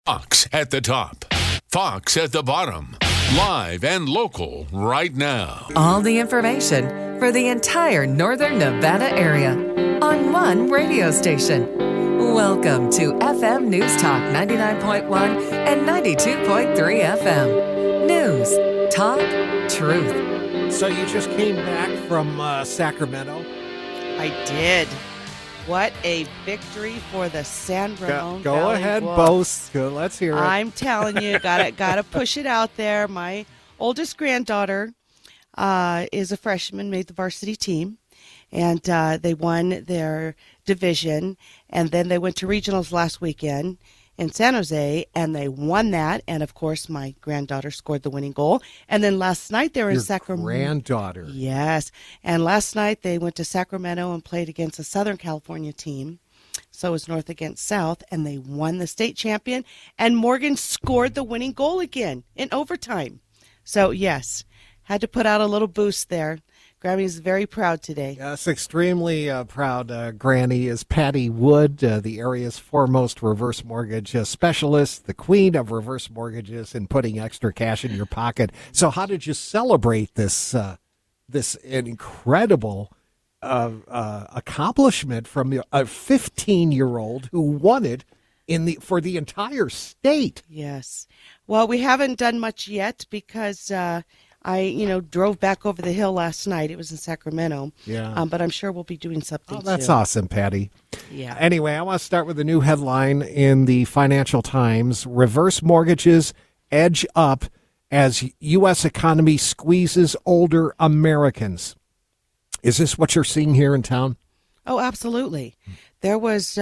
Fox at the top, Fox at the bottom. Live and local right now. All the information for the entire northern Nevada area on one radio station. Welcome to FM News Talk 99.1 and 92.3 FM. News, talk, truth. So you just came back from Sacramento? I did. What a victory for the San Ramon Go Valley ahead, Wolves. boast. Let's hear it. I'm telling you, gotta push it out there. My oldest granddaughter is a freshman, made the varsity team, and they won their division, and then they went to regionals last weekend in San Jose, and they won that. And of course, my granddaughter scored the winning goal. And then last night they were in Sacramento. Granddaughter. Yes. And last night they went to Sacramento and played against a Southern California team. So it was North against South, and they won the state champion. And Morgan scored the winning goal again in overtime. So yes, had to put out a little boost there. Grammy's very proud today. Yes, extremely proud. Granny is Patty Wood, the area's foremost reverse mortgage specialist, the queen of reverse mortgages and putting extra cash in your pocket. So how did you celebrate this this incredible accomplishment from a 15-year-old who won it for the entire state? Yes. Well, we haven't done much yet because I drove back over the hill last night. It was in Sacramento. Yeah. But I'm sure we'll be doing something Oh, that's soon. awesome, Patty. Yeah. Anyway, I want to start with a new headline in the Financial Times. Reverse mortgages edge up as U.S. economy squeezes older Americans. Is this what you're seeing here in town? Oh, absolutely. There was,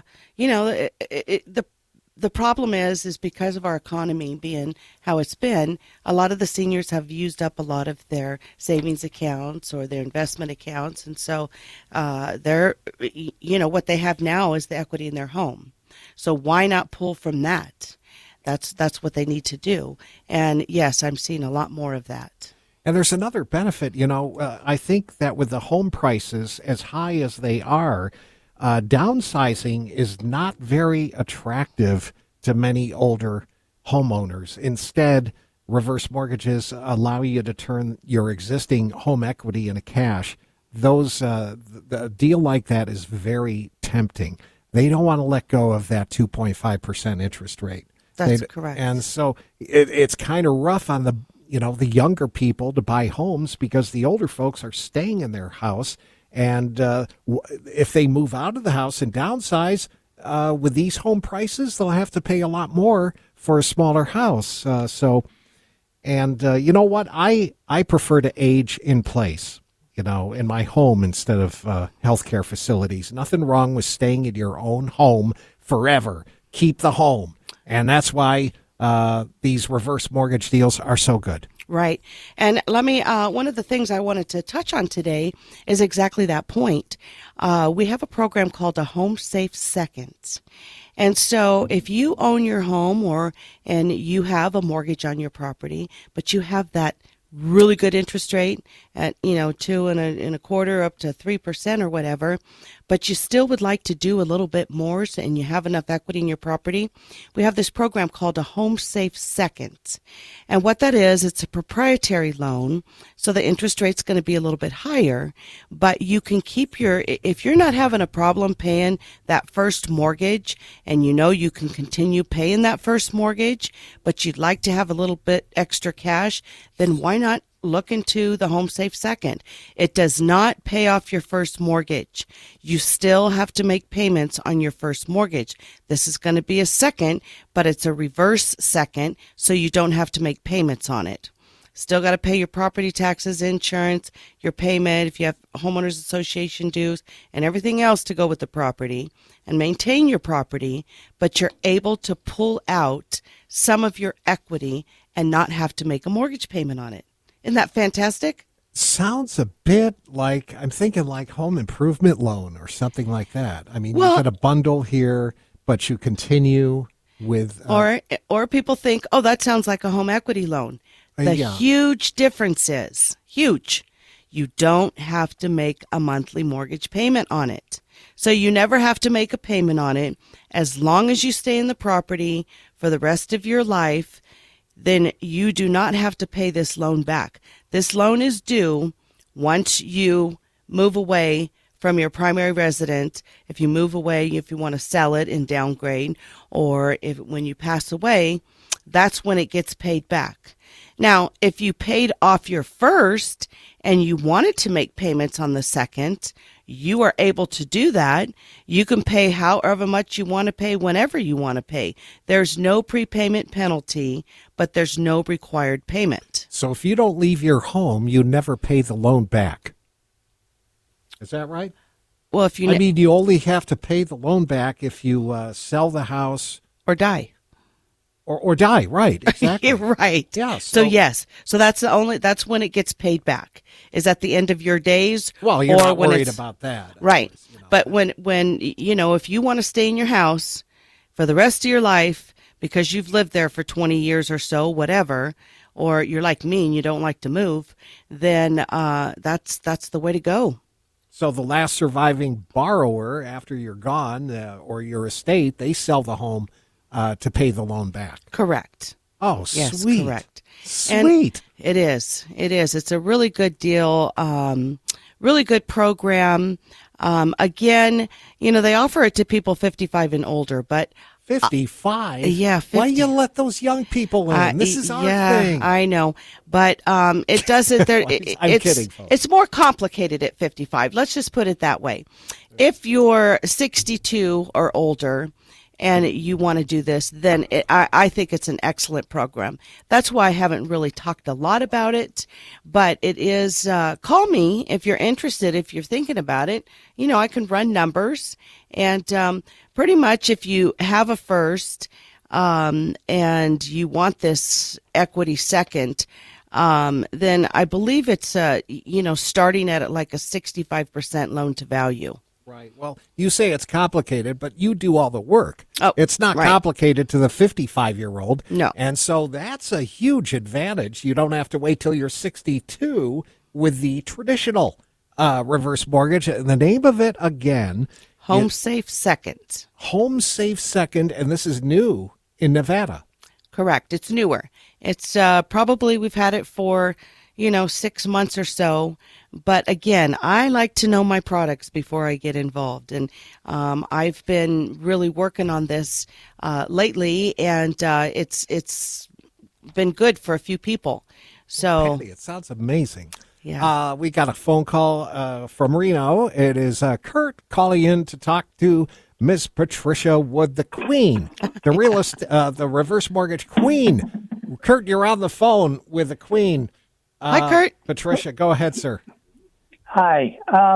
the problem is because of our economy being how it's been, a lot of the seniors have used up a lot of their savings accounts or their investment accounts. And so what they have now is the equity in their home. So why not pull from that? That's what they need to do. And yes, I'm seeing a lot more of that. And there's another benefit. I think that with the home prices as high as they are, downsizing is not very attractive to many older homeowners. Instead, reverse mortgages allow you to turn your existing home equity into cash. A deal like that is very tempting. They don't want to let go of that 2.5% interest rate. That's correct. And so it's kind of rough on the younger people to buy homes because the older folks are staying in their house. And if they move out of the house and downsize, with these home prices, they'll have to pay a lot more for a smaller house. You know what? I prefer to age in place, in my home instead of healthcare facilities. Nothing wrong with staying in your own home forever. Keep the home. And that's why these reverse mortgage deals are so good. Right. And let me, one of the things I wanted to touch on today is exactly that point. We have a program called a Home Safe Second. And so if you own your home and you have a mortgage on your property, but you have that really good interest rate at 2.25% up to 3% or whatever, but you still would like to do a little bit more and you have enough equity in your property, we have this program called a Home Safe Second. And what that is, it's a proprietary loan, so the interest rate's going to be a little bit higher, but you can keep if you're not having a problem paying that first mortgage and you can continue paying that first mortgage, but you'd like to have a little bit extra cash, then why not look into the Home Safe Second? It does not pay off your first mortgage. You still have to make payments on your first mortgage. This is going to be a second, but it's a reverse second, so you don't have to make payments on it. Still got to pay your property taxes, insurance, your payment, if you have homeowners association dues, and everything else to go with the property, and maintain your property, but you're able to pull out some of your equity and not have to make a mortgage payment on it. Isn't that fantastic? Sounds a bit like, I'm thinking like home improvement loan or something like that. I mean, you get a bundle here, but you continue with... Or people think, oh, that sounds like a home equity loan. The huge difference is, you don't have to make a monthly mortgage payment on it. So you never have to make a payment on it as long as you stay in the property for the rest of your life, then you do not have to pay this loan back. This loan is due once you move away from your primary residence. If you move away, if you want to sell it and downgrade, or if when you pass away, that's when it gets paid back. Now, if you paid off your first and you wanted to make payments on the second, you are able to do that. You can pay however much you want to pay whenever you want to pay. There's no prepayment penalty, but there's no required payment. So if you don't leave your home, you never pay the loan back. Is that right? Well, if you I mean, you only have to pay the loan back if you sell the house or die. Or die, right? Exactly. Right. Yeah. So yes. So that's when it gets paid back. Is at the end of your days. Well, you're or not when worried about that. Right. Course, But when if you want to stay in your house for the rest of your life because you've lived there for 20 years or so, whatever, or you're like me and you don't like to move, then that's the way to go. So the last surviving borrower after you're gone or your estate, they sell the home to pay the loan back. Correct. Oh, yes, sweet. Correct. Sweet. And it is. It's a really good deal, really good program. Again, they offer it to people 55 and older, but 55? Yeah, 50. Why you let those young people in? This is our thing. I know, but it doesn't. I'm kidding, folks. It's more complicated at 55. Let's just put it that way. If you're 62 or older and you want to do this, then I think it's an excellent program. That's why I haven't really talked a lot about it, but it is, call me if you're interested, if you're thinking about it. I can run numbers, and pretty much if you have a first and you want this equity second, then I believe it's, starting at like a 65% loan to value. Right. Well, you say it's complicated, but you do all the work. Oh, it's not right. complicated to the 55-year-old. No. And so that's a huge advantage. You don't have to wait till you're 62 with the traditional reverse mortgage. And the name of it, again, Home Safe Second. Home Safe Second, and this is new in Nevada. Correct. It's newer. It's probably we've had it for 6 months or so. But again, I like to know my products before I get involved. And I've been really working on this lately, and it's been good for a few people. So Patty, it sounds amazing. Yeah. We got a phone call from Reno. It is Kurt calling in to talk to Miss Patricia Wood, the Queen, the reverse mortgage queen. Kurt, you're on the phone with the Queen. Hi, Kurt. Patricia, go ahead, sir. Hi.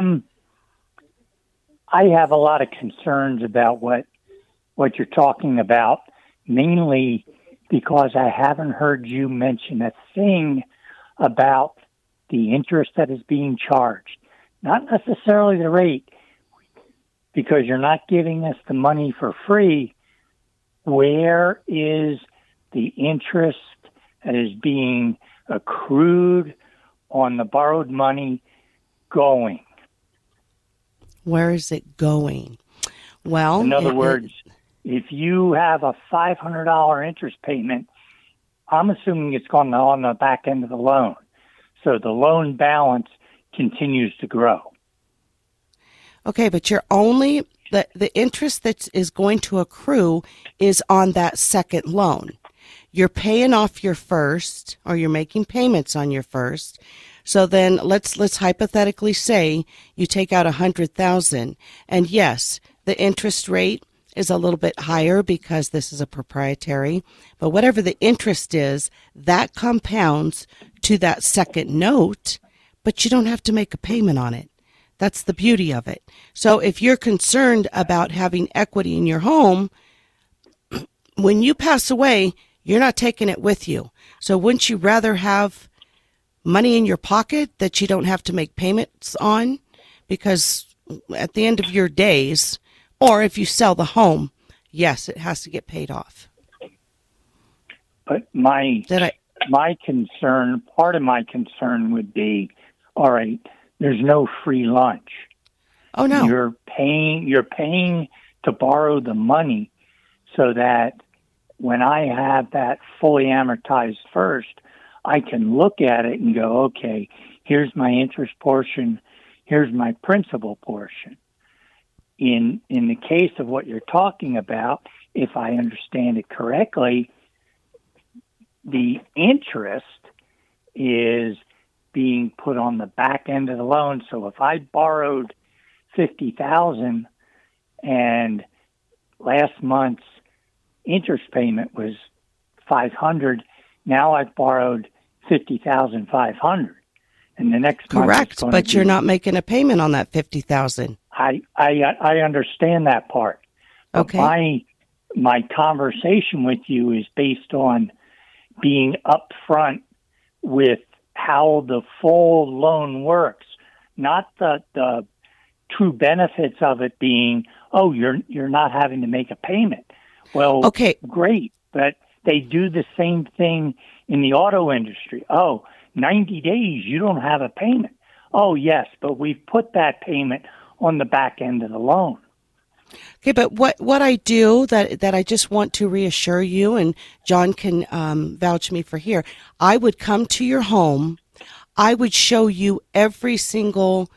I have a lot of concerns about what you're talking about, mainly because I haven't heard you mention a thing about the interest that is being charged. Not necessarily the rate, because you're not giving us the money for free. Where is the interest that is being accrued on the borrowed money going? Where is it going? Well, in other words, if you have a $500 interest payment, I'm assuming it's gone on the back end of the loan. So the loan balance continues to grow. Okay, but you're only the interest that is going to accrue is on that second loan. You're paying off your first, or you're making payments on your first. So then let's hypothetically say you take out $100,000, and yes, the interest rate is a little bit higher because this is a proprietary, but whatever the interest is, that compounds to that second note, but you don't have to make a payment on it. That's the beauty of it. So if you're concerned about having equity in your home, when you pass away, you're not taking it with you. So wouldn't you rather have money in your pocket that you don't have to make payments on? Because at the end of your days, or if you sell the home, yes, it has to get paid off. But my concern, part of my concern would be, all right, there's no free lunch. Oh no. You're paying to borrow the money so that when I have that fully amortized first, I can look at it and go, okay, here's my interest portion, here's my principal portion. In the case of what you're talking about, if I understand it correctly, the interest is being put on the back end of the loan. So if I borrowed $50,000 and last month's interest payment was $500, now I've borrowed $50,500, and the next month correct, but you're not making a payment on that $50,000. I understand that part. Okay. My conversation with you is based on being upfront with how the full loan works, not the true benefits of it being, oh, you're not having to make a payment. Well, okay, great, but they do the same thing in the auto industry. Oh, 90 days, you don't have a payment. Oh, yes, but we've put that payment on the back end of the loan. Okay, but what I do that I just want to reassure you, and John can vouch me for here, I would come to your home, I would show you every single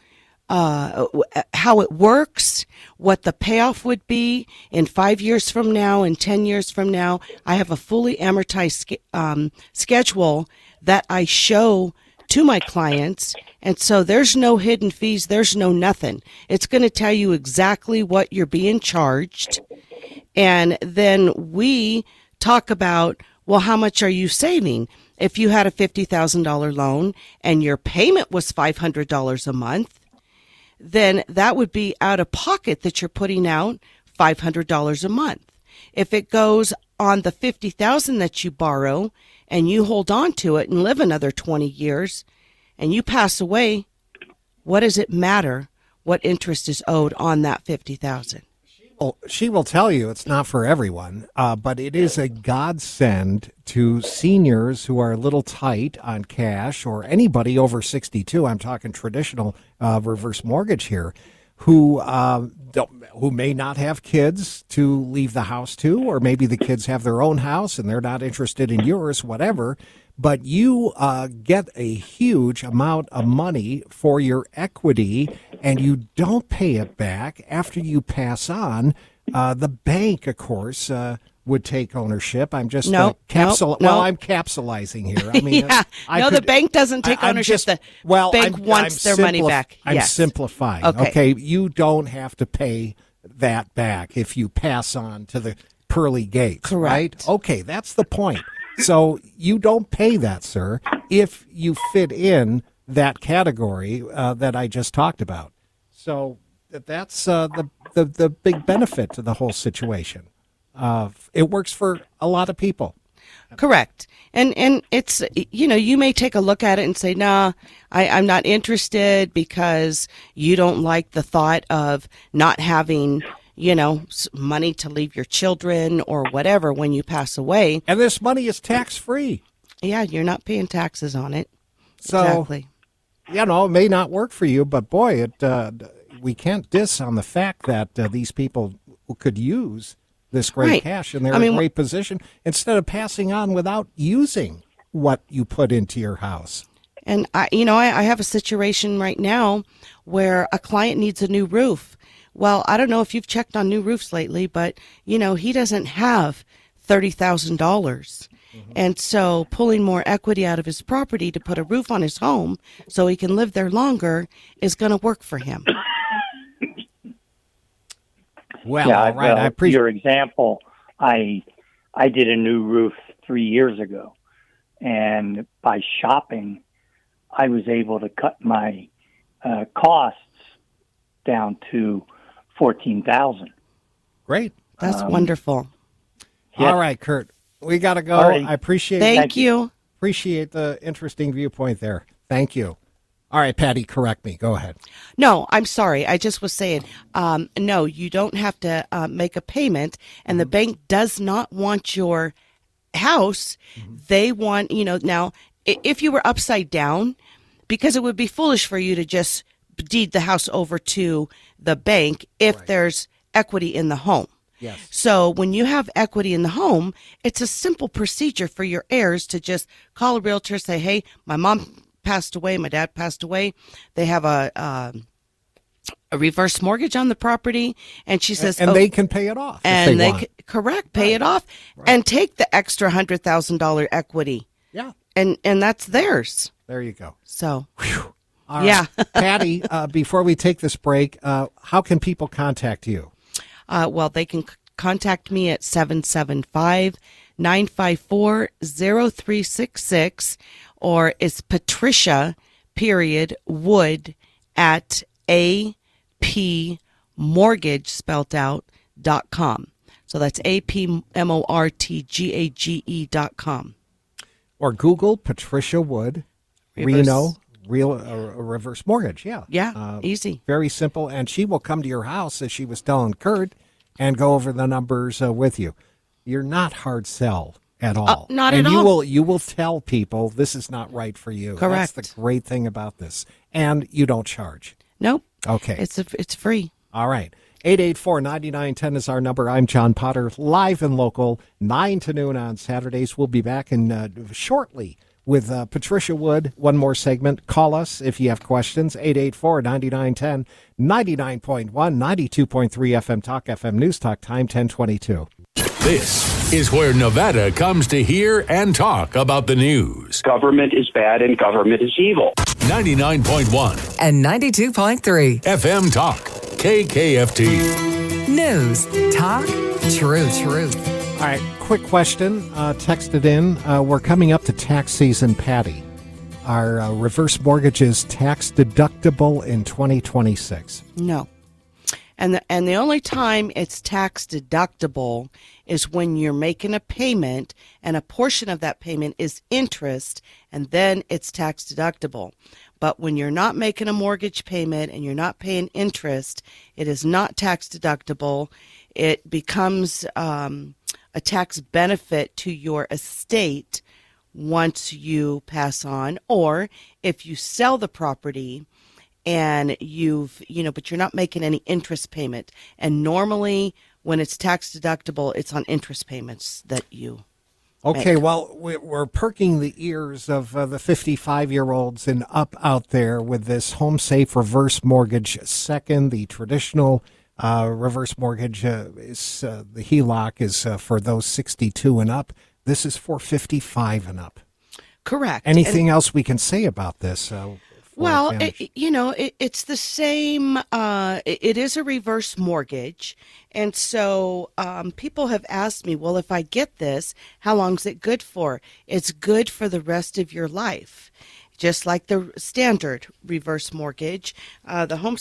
how it works, what the payoff would be in 5 years from now, in 10 years from now. I have a fully amortized schedule that I show to my clients. And so there's no hidden fees. There's no nothing. It's going to tell you exactly what you're being charged. And then we talk about, well, how much are you saving? If you had a $50,000 loan and your payment was $500 a month, then that would be out of pocket that you're putting out $500 a month. If it goes on the $50,000 that you borrow and you hold on to it and live another 20 years and you pass away, what does it matter what interest is owed on that $50,000? She will tell you it's not for everyone, but it is a godsend to seniors who are a little tight on cash, or anybody over 62. I'm talking traditional reverse mortgage here, who may not have kids to leave the house to, or maybe the kids have their own house and they're not interested in yours, whatever. But you get a huge amount of money for your equity, and you don't pay it back after you pass on. The bank, of course, would take ownership. I'm just Well, I'm capsulizing here. I mean, the bank doesn't take ownership. The bank wants their money back. I'm simplifying. Okay, you don't have to pay that back if you pass on to the pearly gates. Correct. Right? Okay, that's the point. So you don't pay that, sir, if you fit in that category that I just talked about. So that's the big benefit to the whole situation. It works for a lot of people. Correct. And it's, you may take a look at it and say, nah, I'm not interested because you don't like the thought of not having money to leave your children or whatever when you pass away. And this money is tax-free. Yeah, you're not paying taxes on it. So, exactly. It may not work for you, but boy, we can't diss on the fact that these people could use this great cash, and they're in a great position instead of passing on without using what you put into your house. And I have a situation right now where a client needs a new roof. Well, I don't know if you've checked on new roofs lately, but, he doesn't have $30,000. Mm-hmm. And so pulling more equity out of his property to put a roof on his home so he can live there longer is going to work for him. Well, yeah, all right. I appreciate your example. I did a new roof 3 years ago, and by shopping, I was able to cut my costs down to $14,000. Great. That's wonderful. Yeah. All right, Kurt, we got to go. Right. I appreciate Thank you. Appreciate the interesting viewpoint there. Thank you. All right, Patty, correct me. Go ahead. No, I'm sorry. I just was saying, no, you don't have to make a payment, and the bank does not want your house. Mm-hmm. They want, now, if you were upside down, because it would be foolish for you to just deed the house over to the bank if there's equity in the home. Yes. So when you have equity in the home, it's a simple procedure for your heirs to just call a realtor, say, hey, my mom passed away, my dad passed away. They have a reverse mortgage on the property, and she says, and they can pay it off. And they want. Correct, pay it off, and take the extra $100,000 equity. Yeah. And that's theirs. There you go. So, All yeah. right. Patty, before we take this break, how can people contact you? Well, they can contact me at 775-954-0366, or it's Patricia, Wood, at apmortgage, spelled out, .com. So that's apmortgage.com. Or Google Patricia Wood, Reno, reverse mortgage. Yeah. Yeah, easy. Very simple. And she will come to your house, as she was telling Kurt, and go over the numbers with you. You're not hard sell at all. Not and at you all. You will tell people this is not right for you. Correct. That's the great thing about this. And you don't charge. Nope. Okay. It's free. All right. 884-9910 is our number. I'm John Potter, live and local, 9 to noon on Saturdays. We'll be back in shortly with Patricia Wood. One more segment. Call us if you have questions. 884-9910, 99.1, 92.3 FM Talk, FM News Talk, time 1022. This is where Nevada comes to hear and talk about the news. Government is bad and government is evil. 99.1 and 92.3. FM Talk, KKFT. News, talk, truth. All right, quick question. Texted in. We're coming up to tax season, Patty. Are reverse mortgages tax deductible in 2026? No. And the only time it's tax deductible is when you're making a payment and a portion of that payment is interest, and then it's tax deductible. But when you're not making a mortgage payment and you're not paying interest, it is not tax deductible. It becomes a tax benefit to your estate once you pass on, or if you sell the property and but you're not making any interest payment. And normally when it's tax deductible, it's on interest payments that you Okay, make. well, we're perking the ears of the 55-year-olds and up out there with this Home Safe Reverse Mortgage Second. The traditional reverse mortgage is the HELOC is for those 62 and up. This is for 55 and up. Correct. Anything else we can say about this? Well, it's the same. It is a reverse mortgage. And so people have asked me, well, if I get this, how long is it good for? It's good for the rest of your life, just like the standard reverse mortgage. The Home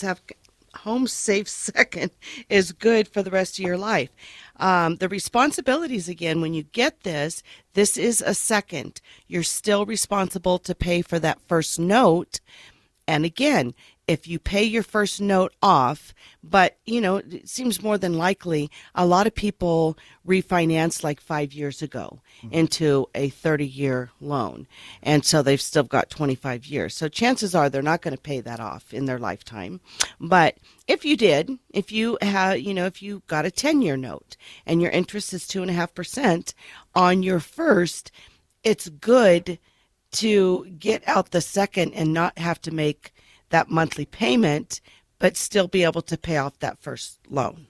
Safe Second is good for the rest of your life. The responsibilities, again, when you get this is a second. You're still responsible to pay for that first note. And again, if you pay your first note off, but, it seems more than likely a lot of people refinanced like 5 years ago into a 30-year loan. And so they've still got 25 years. So chances are they're not going to pay that off in their lifetime. But if you did, if you have, if you got a 10-year note and your interest is 2.5% on your first, it's good to get out the second and not have to make that monthly payment, but still be able to pay off that first loan.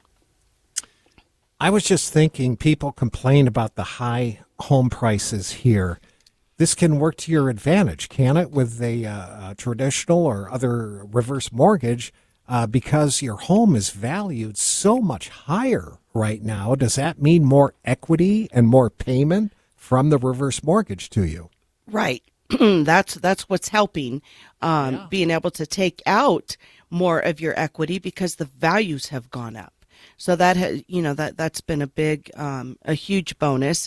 I was just thinking, people complain about the high home prices here. This can work to your advantage, can it, with a traditional or other reverse mortgage, because your home is valued so much higher right now? Does that mean more equity and more payment from the reverse mortgage to you? Right. That's what's helping, being able to take out more of your equity because the values have gone up. So that has, that's been a huge bonus.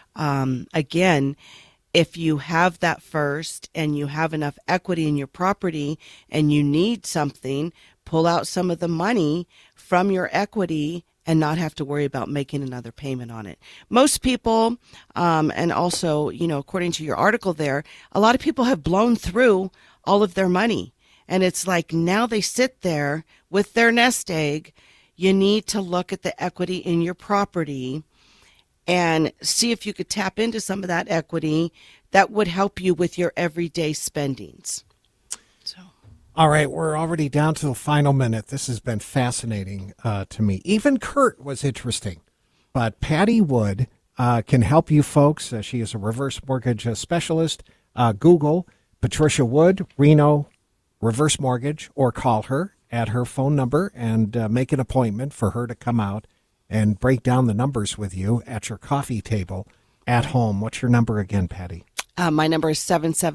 Again, if you have that first and you have enough equity in your property and you need something, pull out some of the money from your equity and not have to worry about making another payment on it. Most people, and also, according to your article there, a lot of people have blown through all of their money. And it's like now they sit there with their nest egg, you need to look at the equity in your property and see if you could tap into some of that equity that would help you with your everyday spendings. So, all right, we're already down to the final minute. This has been fascinating to me. Even Kurt was interesting, but Patty Wood can help you folks. She is a reverse mortgage specialist. Google Patricia Wood, Reno Reverse Mortgage, or call her at her phone number and make an appointment for her to come out and break down the numbers with you at your coffee table at home. What's your number again, Patty? My number is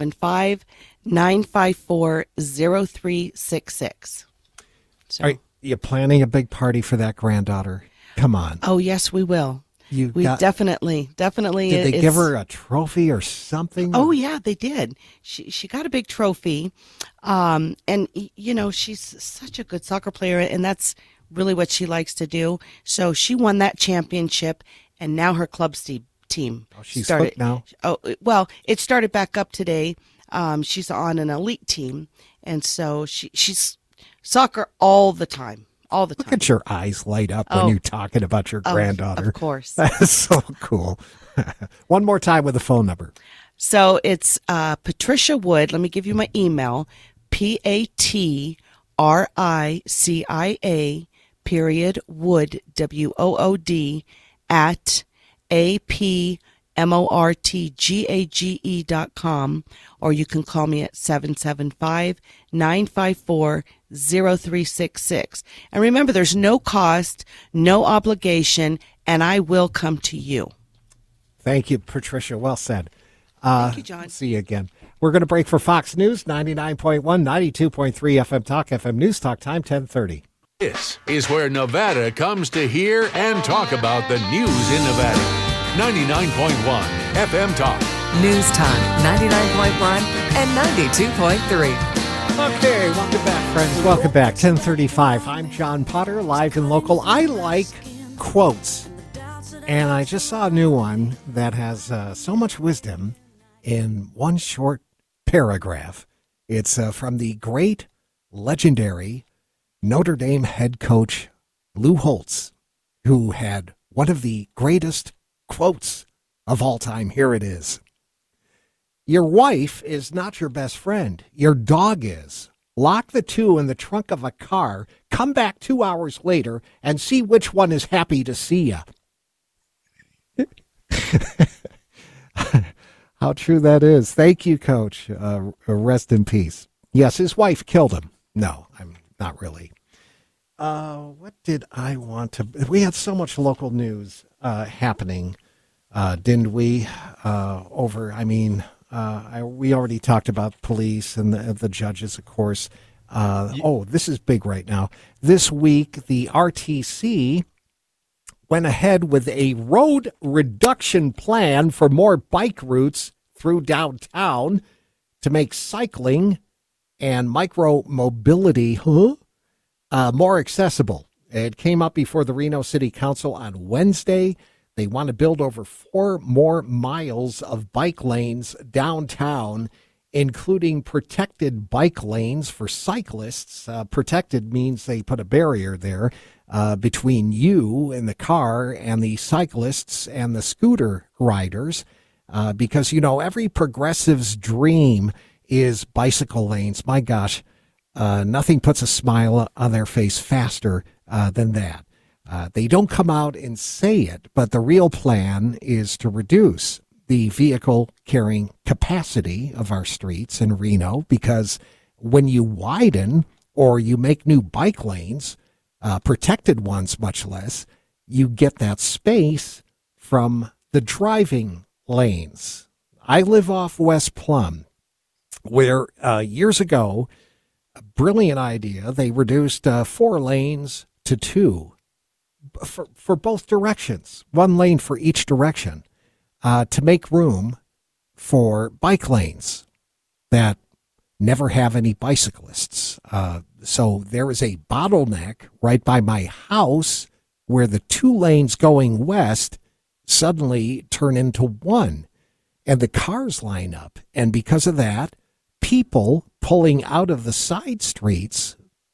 775-954-0366. So. Are you planning a big party for that granddaughter? Come on. Oh, yes, we will. Definitely. Did they give her a trophy or something? Oh, yeah, they did. She got a big trophy. And, she's such a good soccer player, and that's really what she likes to do. So she won that championship, and now her club's team she's started hooked now. Oh, well, it started back up today. She's on an elite team, and so she's soccer all the time. Look at your eyes light up when you're talking about your granddaughter. Of course. That's so cool. One more time with the phone number. So it's Patricia Wood. Let me give you my email. PATRICIA Wood WOOD at APMORTGAGE.com, or you can call me at 775-954-0366. And remember, there's no cost, no obligation, and I will come to you. Thank you, Patricia. Well said. Thank you, John. See you again. We're going to break for Fox News, 99.1, 92.3 FM Talk, FM News Talk, time 10:30. This is where Nevada comes to hear and talk about the news in Nevada. 99.1 FM Talk. News Talk 99.1 and 92.3. Okay, welcome back, friends. Welcome back. 10:35. I'm John Potter, live and local. I like quotes, and I just saw a new one that has so much wisdom in one short paragraph. It's from the great, legendary Notre Dame head coach Lou Holtz, who had one of the greatest quotes of all time. Here it is. Your wife is not your best friend. Your dog is. Lock the two in the trunk of a car, come back 2 hours later, and see which one is happy to see you. How true that is. Thank you, Coach. Rest in peace. Yes, his wife killed him. No, I'm not really. What did I want to... We had so much local news happening, didn't we? We already talked about police and the judges, of course. This is big right now. This week, the RTC went ahead with a road reduction plan for more bike routes through downtown to make cycling and micro-mobility more accessible. It came up before the Reno City Council on Wednesday. They want to build over 4 more miles of bike lanes downtown, including protected bike lanes for cyclists. Protected means they put a barrier there between you and the car and the cyclists and the scooter riders, because, every progressive's dream is bicycle lanes. My gosh, nothing puts a smile on their face faster than that. They don't come out and say it, but the real plan is to reduce the vehicle carrying capacity of our streets in Reno, because when you widen or you make new bike lanes, protected ones much less, you get that space from the driving lanes. I live off West Plum, where years ago, a brilliant idea, they reduced 4 lanes to 2 for both directions, 1 lane for each direction, to make room for bike lanes that never have any bicyclists. So there is a bottleneck right by my house where the 2 lanes going west suddenly turn into 1, and the cars line up. And because of that, people pulling out of the side streets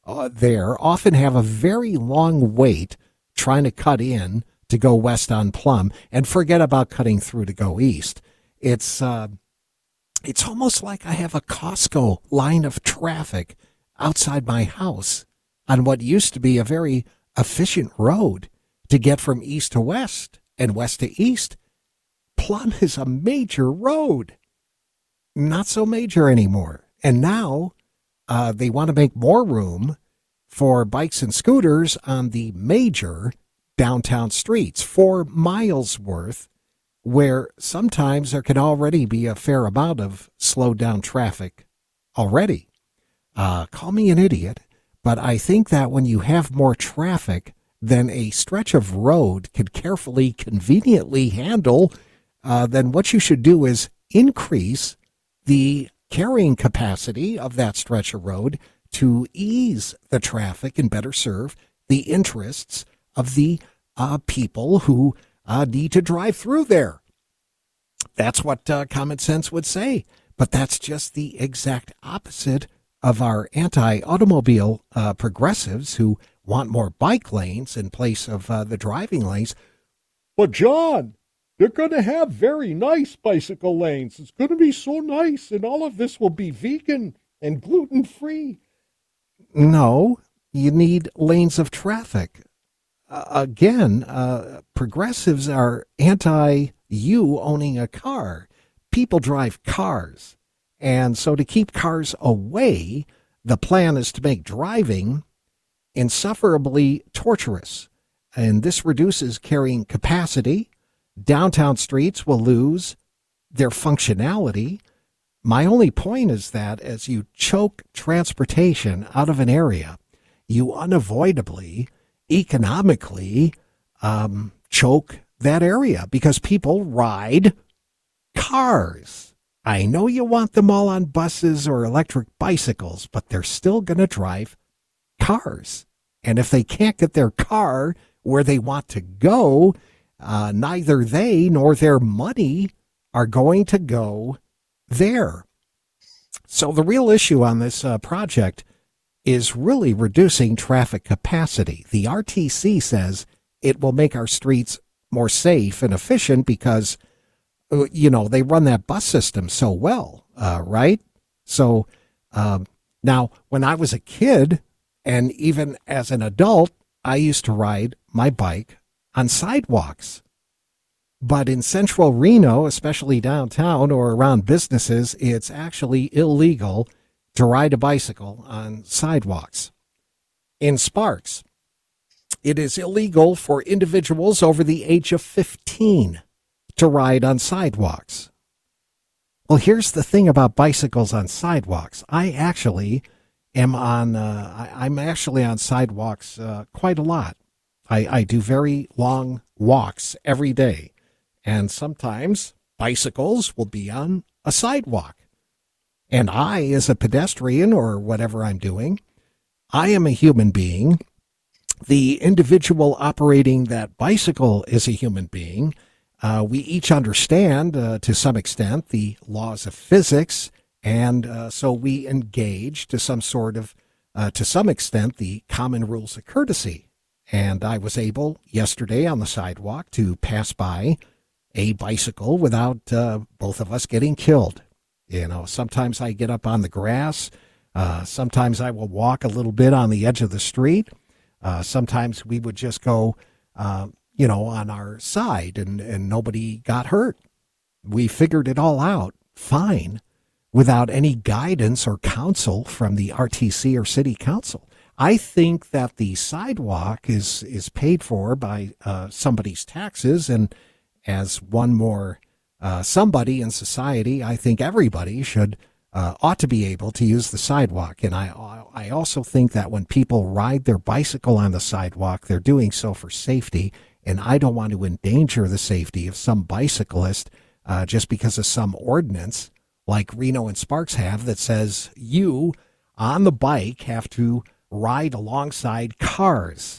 there often have a very long wait trying to cut in to go west on Plum, and forget about cutting through to go east. It's almost like I have a Costco line of traffic outside my house on what used to be a very efficient road to get from east to west and west to east. Plum is a major road. Not so major anymore. And now they want to make more room for bikes and scooters on the major downtown streets, 4 miles worth, where sometimes there can already be a fair amount of slowed down traffic already. Call me an idiot, but I think that when you have more traffic than a stretch of road can carefully, conveniently handle, then what you should do is increase the carrying capacity of that stretch of road to ease the traffic and better serve the interests of the people who need to drive through there. That's what common sense would say. But that's just the exact opposite of our anti-automobile progressives who want more bike lanes in place of the driving lanes. But John, they're going to have very nice bicycle lanes. It's going to be so nice, and all of this will be vegan and gluten-free. No, you need lanes of traffic. Again, progressives are anti-you owning a car. People drive cars. And so to keep cars away, the plan is to make driving insufferably torturous. And this reduces carrying capacity. Downtown streets will lose their functionality. My only point is that as you choke transportation out of an area, you unavoidably, economically choke that area because people ride cars. I know you want them all on buses or electric bicycles, but they're still going to drive cars. And if they can't get their car where they want to go, neither they nor their money are going to go there. So the real issue on this project is really reducing traffic capacity. The RTC says it will make our streets more safe and efficient because, they run that bus system so well, right? So now, when I was a kid, and even as an adult, I used to ride my bike on sidewalks. But in central Reno, especially downtown or around businesses, it's actually illegal to ride a bicycle on sidewalks. In Sparks, it is illegal for individuals over the age of 15 to ride on sidewalks. Well, here's the thing about bicycles on sidewalks. I actually am on, I'm actually on sidewalks quite a lot. I do very long walks every day. And sometimes bicycles will be on a sidewalk. And I, as a pedestrian or whatever I'm doing, I am a human being. The individual operating that bicycle is a human being. We each understand, to some extent, the laws of physics. And so we engage to some extent, the common rules of courtesy. And I was able yesterday on the sidewalk to pass by a bicycle without both of us getting killed. Sometimes I get up on the grass. Sometimes I will walk a little bit on the edge of the street. Sometimes we would just go, on our side and nobody got hurt. We figured it all out fine without any guidance or counsel from the RTC or city council. I think that the sidewalk is paid for by somebody's taxes, and as one more somebody in society, I think everybody ought to be able to use the sidewalk. And I also think that when people ride their bicycle on the sidewalk, they're doing so for safety. And I don't want to endanger the safety of some bicyclist just because of some ordinance like Reno and Sparks have that says you on the bike have to ride alongside cars,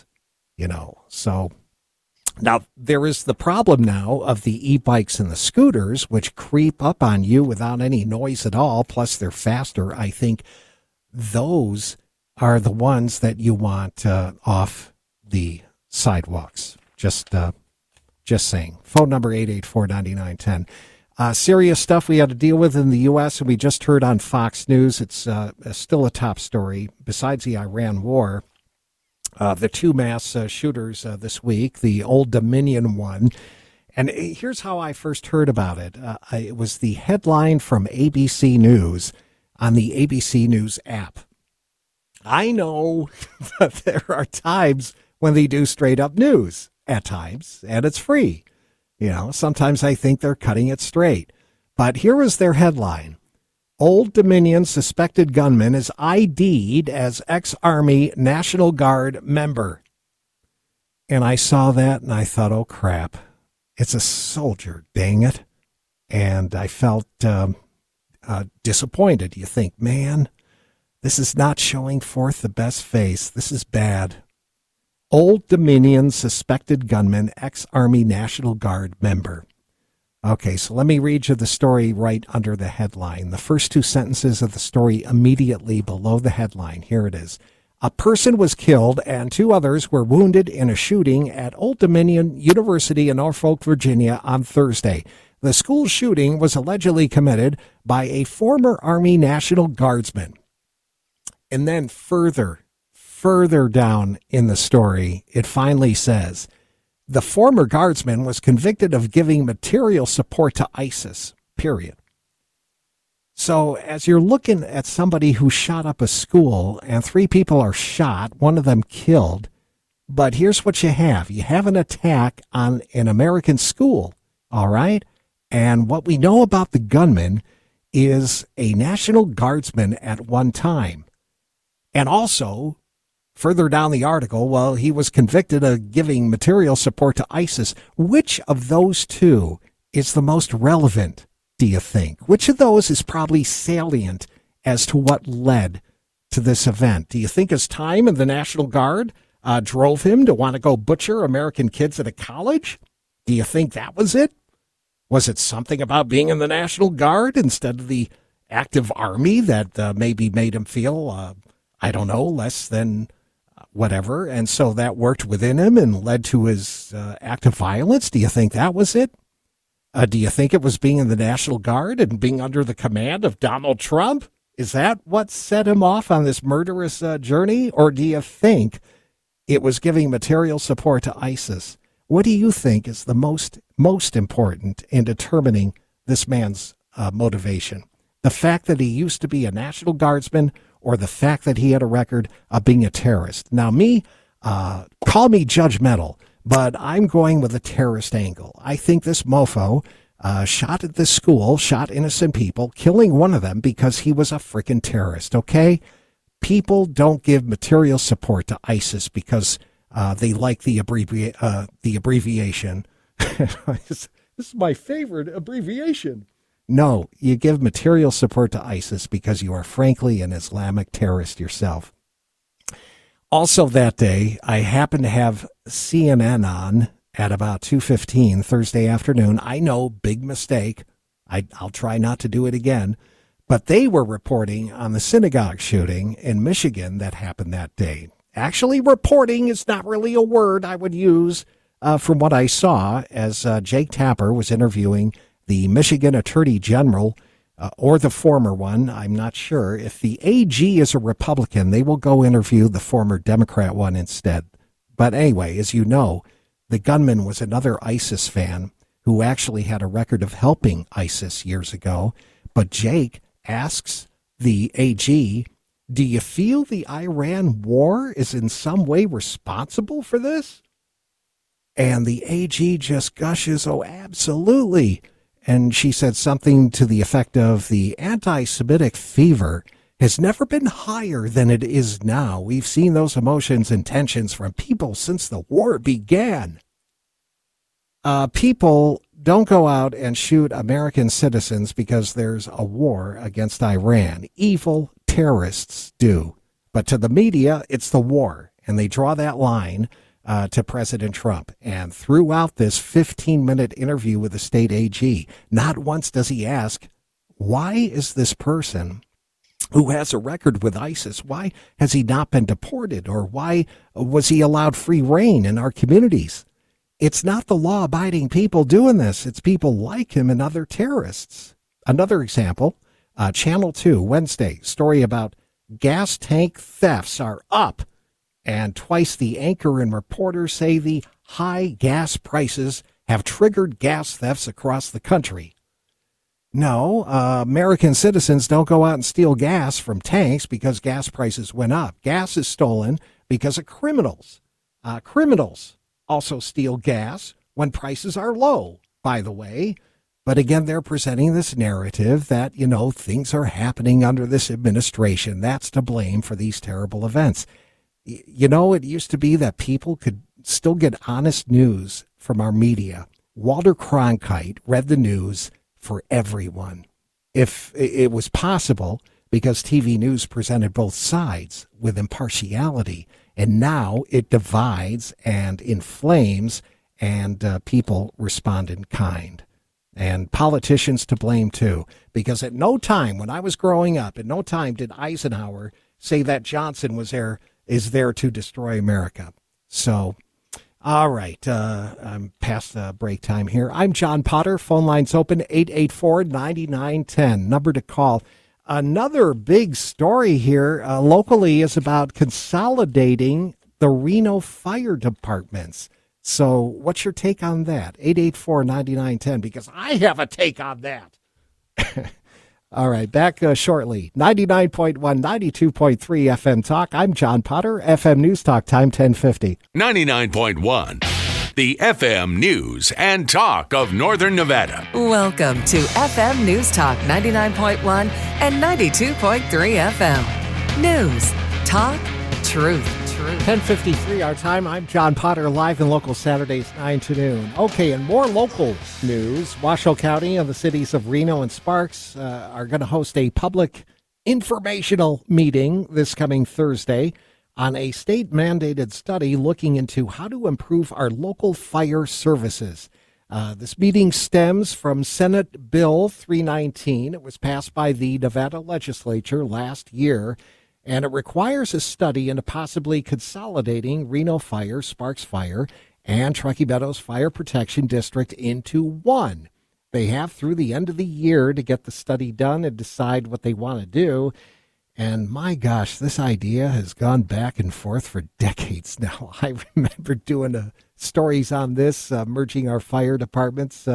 So now there is the problem now of the e-bikes and the scooters, which creep up on you without any noise at all. Plus they're faster. I think those are the ones that you want off the sidewalks. Just saying. Phone number 884-9910. Serious stuff we had to deal with in the U.S., and we just heard on Fox News. It's still a top story. Besides the Iran war, the two mass shooters this week, the Old Dominion one. And here's how I first heard about it. It was the headline from ABC News on the ABC News app. I know that there are times when they do straight up news at times, and it's free. You know, sometimes I think they're cutting it straight. But here was their headline. Old Dominion suspected gunman is ID'd as ex-Army National Guard member. And I saw that and I thought, oh, crap. It's a soldier, dang it. And I felt disappointed. You think, man, this is not showing forth the best face. This is bad. Old Dominion suspected gunman, ex-Army National Guard member. Okay, so let me read you the story right under the headline. The first two sentences of the story immediately below the headline. Here it is. A person was killed and two others were wounded in a shooting at Old Dominion University in Norfolk, Virginia on Thursday. The school shooting was allegedly committed by a former Army National Guardsman. And then further down in the story, it finally says, the former guardsman was convicted of giving material support to ISIS, period. So as you're looking at somebody who shot up a school and three people are shot, one of them killed, but here's what you have. You have an attack on an American school, all right? And what we know about the gunman is a National Guardsman at one time. And also, further down the article, well, he was convicted of giving material support to ISIS. Which of those two is the most relevant, do you think? Which of those is probably salient as to what led to this event? Do you think his time in the National Guard drove him to want to go butcher American kids at a college? Do you think that was it? Was it something about being in the National Guard instead of the active Army that maybe made him feel, I don't know, less than whatever, and so that worked within him and led to his act of violence? Do you think that was it? Do you think it was being in the National Guard and being under the command of Donald Trump? Is that what set him off on this murderous journey? Or do you think it was giving material support to ISIS? What do you think is the most important in determining this man's motivation? The fact that he used to be a National Guardsman, or the fact that he had a record of being a terrorist? Now, call me judgmental, but I'm going with a terrorist angle. I think this mofo shot at this school, shot innocent people, killing one of them because he was a freaking terrorist, okay? People don't give material support to ISIS because they like the abbreviation. This is my favorite abbreviation. No, you give material support to ISIS because you are frankly an Islamic terrorist yourself. Also that day, I happened to have CNN on at about 2:15 Thursday afternoon. I know, big mistake. I'll try not to do it again. But they were reporting on the synagogue shooting in Michigan that happened that day. Actually, reporting is not really a word I would use from what I saw as Jake Tapper was interviewing the Michigan Attorney General, or the former one. I'm not sure. If the AG is a Republican, they will go interview the former Democrat one instead. But anyway, as you know, the gunman was another ISIS fan who actually had a record of helping ISIS years ago. But Jake asks the AG, do you feel the Iran war is in some way responsible for this? And the AG just gushes, oh, absolutely. And she said something to the effect of, the anti-Semitic fever has never been higher than it is now. We've seen those emotions and tensions from people since the war began. People don't go out and shoot American citizens because there's a war against Iran. Evil terrorists do. But to the media, it's the war. And they draw that line to President Trump. And throughout this 15-minute interview with the state AG, not once does he ask, why is this person who has a record with ISIS? Why has he not been deported? Or why was he allowed free reign in our communities? It's not the law-abiding people doing this. It's people like him and other terrorists. Another example, Channel 2, Wednesday, story about gas tank thefts are up. And twice the anchor and reporters say the high gas prices have triggered gas thefts across the country. No, American citizens don't go out and steal gas from tanks because gas prices went up. Gas is stolen because of criminals. Criminals also steal gas when prices are low, by the way. But again, they're presenting this narrative that, things are happening under this administration. That's to blame for these terrible events. It used to be that people could still get honest news from our media. Walter Cronkite read the news for everyone, if it was possible, because TV news presented both sides with impartiality. And now it divides and inflames, and people respond in kind. And politicians to blame, too, because at no time when I was growing up, at no time did Eisenhower say that Johnson is there to destroy America. So, all right, I'm past break time here. I'm John Potter. Phone lines open, 884-9910. Number to call. Another big story here locally is about consolidating the Reno fire departments. So what's your take on that? 884-9910, because I have a take on that. All right, back shortly. 99.1, 92.3 FM Talk. I'm John Potter, FM News Talk, time 1050. 99.1, the FM News and Talk of Northern Nevada. Welcome to FM News Talk 99.1 and 92.3 FM. News, talk, truth. 10:53 our time. I'm John Potter, live and local Saturdays 9 to noon. Okay, and more local news. Washoe County and the cities of Reno and Sparks are going to host a public informational meeting this coming Thursday on a state-mandated study looking into how to improve our local fire services. This meeting stems from Senate Bill 319. It was passed by the Nevada legislature last year, and it requires a study into possibly consolidating Reno Fire, Sparks Fire, and Truckee Meadows Fire Protection District into one. They have through the end of the year to get the study done and decide what they want to do. And my gosh, this idea has gone back and forth for decades now. I remember doing stories on this, merging our fire departments.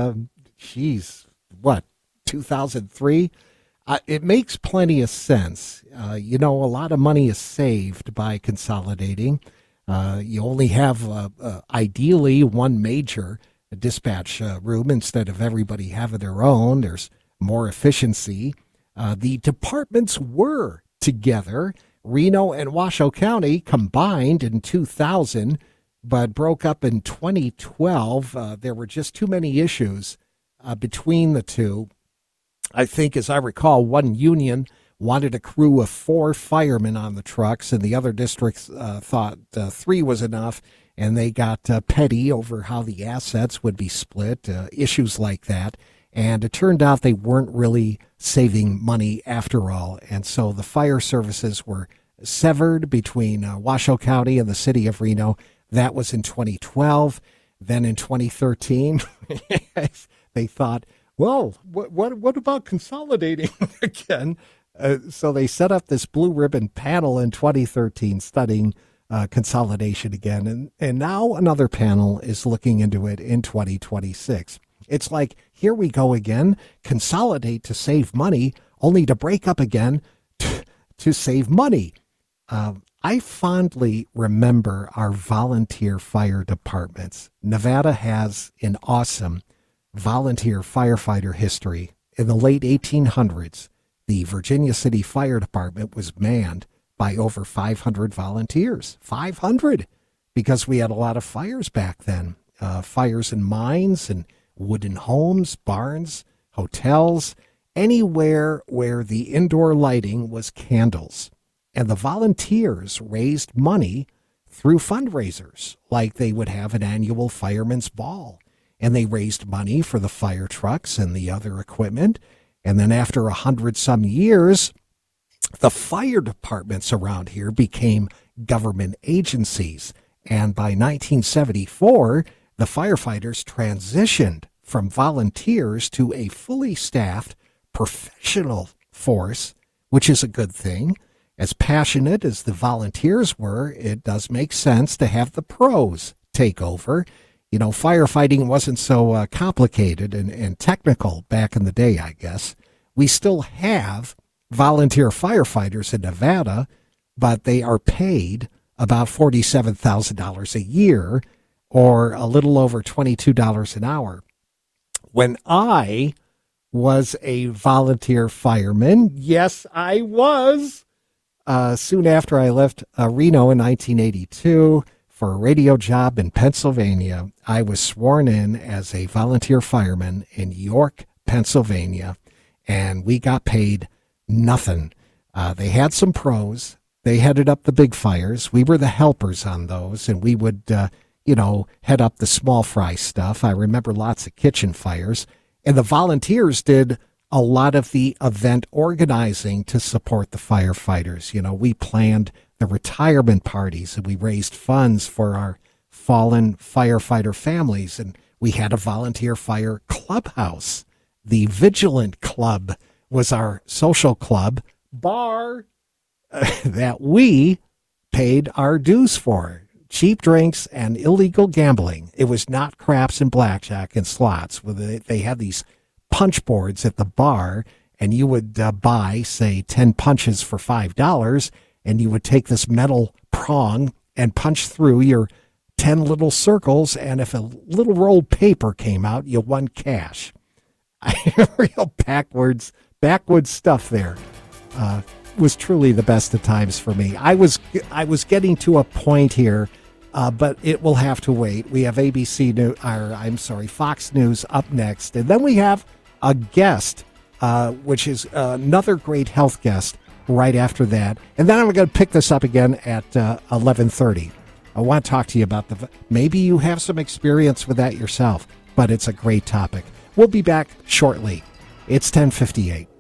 2003? It makes plenty of sense. A lot of money is saved by consolidating. You only have, ideally, one major dispatch room instead of everybody having their own. There's more efficiency. The departments were together. Reno and Washoe County combined in 2000, but broke up in 2012. There were just too many issues between the two. I think, as I recall, one union wanted a crew of 4 firemen on the trucks, and the other districts thought 3 was enough, and they got petty over how the assets would be split, issues like that. And it turned out they weren't really saving money after all. And so the fire services were severed between Washoe County and the city of Reno. That was in 2012. Then in 2013, they thought, well, what about consolidating again? So they set up this blue ribbon panel in 2013 studying consolidation again. And now another panel is looking into it in 2026. It's like, here we go again, consolidate to save money, only to break up again to save money. I fondly remember our volunteer fire departments. Nevada has an awesome volunteer firefighter history. In the late 1800s, the Virginia City Fire Department was manned by over 500 volunteers. 500! Because we had a lot of fires back then. Fires in mines and wooden homes, barns, hotels, anywhere where the indoor lighting was candles. And the volunteers raised money through fundraisers, like they would have an annual fireman's ball. And they raised money for the fire trucks and the other equipment. And then after 100-some years, the fire departments around here became government agencies. And by 1974, the firefighters transitioned from volunteers to a fully staffed professional force, which is a good thing. As passionate as the volunteers were, it does make sense to have the pros take over. You know, firefighting wasn't so complicated and technical back in the day, I guess. We still have volunteer firefighters in Nevada, but they are paid about $47,000 a year, or a little over $22 an hour. When I was a volunteer fireman, yes, I was, soon after I left Reno in 1982 for a radio job in Pennsylvania, I was sworn in as a volunteer fireman in York, Pennsylvania, and we got paid nothing. They had some pros. They headed up the big fires. We were the helpers on those, and we would, head up the small fry stuff. I remember lots of kitchen fires. And the volunteers did a lot of the event organizing to support the firefighters. You know, we planned the retirement parties, and we raised funds for our fallen firefighter families. And we had a volunteer fire clubhouse. The Vigilant Club was our social club bar that we paid our dues for. Cheap drinks and illegal gambling. It was not craps and blackjack and slots. They had these punch boards at the bar, and you would buy, say, 10 punches for $5, and you would take this metal prong and punch through your 10 little circles, and if a little rolled paper came out, you won cash. Real backwoods stuff there. Was truly the best of times for me. I was getting to a point here, but it will have to wait. We have Fox News up next, and then we have a guest, which is another great health guest right after that. And then I'm going to pick this up again at 11:30. I want to talk to you about maybe you have some experience with that yourself, but it's a great topic. We'll be back shortly. It's 10:58.